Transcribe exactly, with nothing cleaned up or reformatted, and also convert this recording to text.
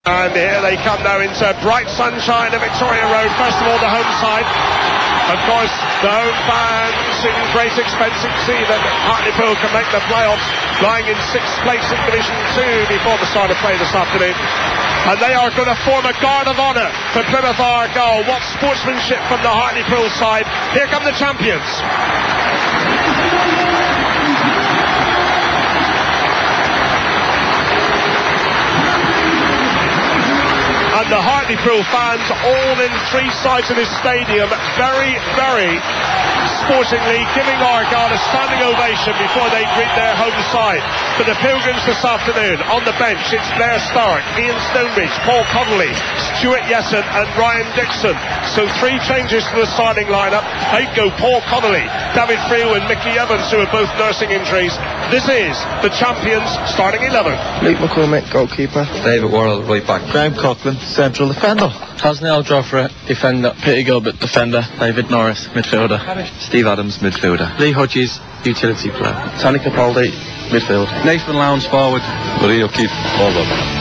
And here they come now into bright sunshine at Victoria Road. First of all, the home side. Of course, the home fans in great expense to see that Hartlepool can make the playoffs, lying in sixth place in Division two before the start of play this afternoon. And they are going to form a guard of honour for Plymouth Argyle. What sportsmanship from the Hartlepool side. Here come the champions. And the Hartlepool fans all in three sides of this stadium, very, very sportingly giving Argyle a standing ovation before they greet their home side. For the Pilgrims this afternoon, on the bench, it's Blair Stark, Ian Stonebridge, Paul Connolly, Stuart Yesson and Ryan Dixon. So three changes to the starting lineup. Out go Paul Connolly, David Friel and Mickey Evans, who are both nursing injuries. This is the champions starting eleven. Luke McCormick, goalkeeper. David Worrell, right back. Graham Coughlin, central defender. Hasnell Joffre, defender. Peter Gilbert, defender. David Norris, midfielder. Steve Adams, midfielder. Lee Hodges, utility player. Tony Capaldi, midfield. Nathan Lowndes, forward. Marie O'Keefe, forward.